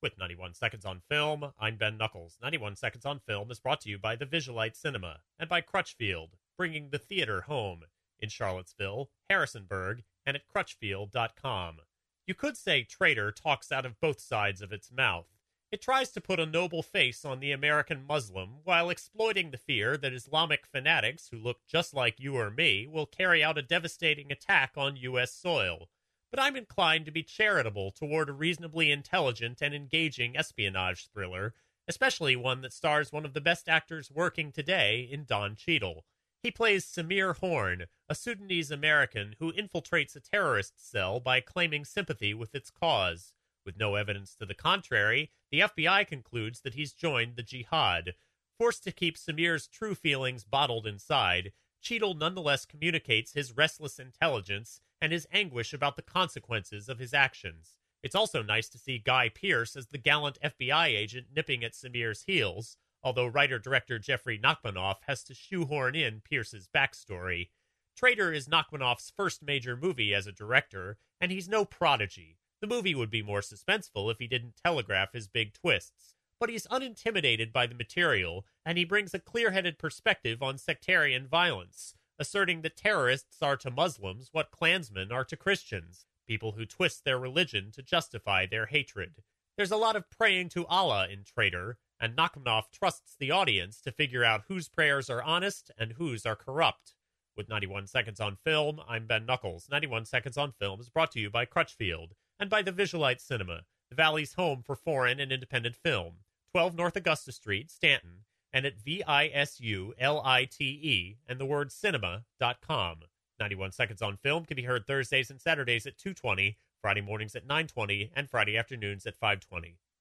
With 91 Seconds on Film, I'm Ben Knuckles. 91 Seconds on Film is brought to you by the Visualite Cinema and by Crutchfield, bringing the theater home in Charlottesville, Harrisonburg, and at crutchfield.com. You could say Trader talks out of both sides of its mouth. It tries to put a noble face on the American Muslim while exploiting the fear that Islamic fanatics who look just like you or me will carry out a devastating attack on U.S. soil. But I'm inclined to be charitable toward a reasonably intelligent and engaging espionage thriller, especially one that stars one of the best actors working today in Don Cheadle. He plays Samir Horn, a Sudanese American who infiltrates a terrorist cell by claiming sympathy with its cause. With no evidence to the contrary, the FBI concludes that he's joined the jihad. Forced to keep Samir's true feelings bottled inside, Cheadle nonetheless communicates his restless intelligence and his anguish about the consequences of his actions. It's also nice to see Guy Pearce as the gallant FBI agent nipping at Samir's heels, although writer-director Jeffrey Nachmanoff has to shoehorn in Pearce's backstory. Traitor is Nachmanoff's first major movie as a director, and he's no prodigy. The movie would be more suspenseful if he didn't telegraph his big twists. But he's unintimidated by the material, and he brings a clear-headed perspective on sectarian violence, asserting that terrorists are to Muslims what Klansmen are to Christians, people who twist their religion to justify their hatred. There's a lot of praying to Allah in Traitor, and Nachmanoff trusts the audience to figure out whose prayers are honest and whose are corrupt. With 91 Seconds on Film, I'm Ben Knuckles. 91 Seconds on Film is brought to you by Crutchfield and by the Visualite Cinema, the Valley's home for foreign and independent film. 12 North Augusta Street, Stanton, and at VISULITE and the word cinema.com. 91 Seconds on Film can be heard Thursdays and Saturdays at 2:20, Friday mornings at 9:20, and Friday afternoons at 5:20.